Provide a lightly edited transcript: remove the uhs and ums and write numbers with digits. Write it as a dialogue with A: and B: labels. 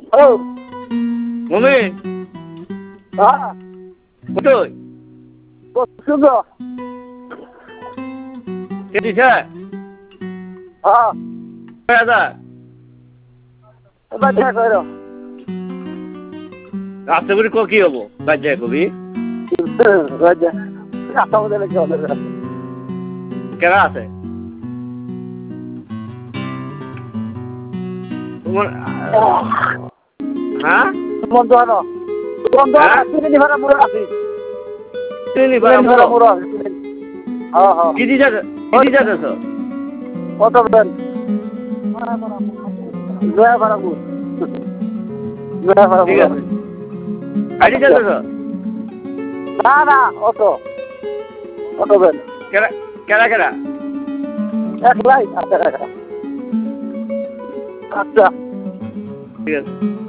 A: Hello
B: মুমিন
A: হ্যাঁ
B: কোথায়
A: শুনছো
B: কে দিছে
A: হ্যাঁ
B: 6,000
A: এবার দেখা করো
B: রাস্তা করে কি হবো বাজ্যা কবি
A: রাজা রাস্তা মধ্যে লেগে হবে
B: কেনা আছে তোমার হ্যাঁ
A: বন্ধু আনো বন্ধু
B: হ্যাঁ?
A: তিন ভাড়া মোড় আছে
B: চিনি
A: তিন
B: ভাড়া
A: ভাড়া
B: মোড়
A: মোড় আছে হ্যাঁ হ্যাঁ
B: কি দিছে
A: কত দেন জয়া ভাড়া মোড় জয়া ভাড়া
B: ঠিক
A: মোড়
B: আছে গাড়ি যাচ্ছ
A: না না অটো অটো দেন
B: কেনা কেনা কেনা
A: একলাই আচ্ছা আচ্ছা
B: ঠিক আছে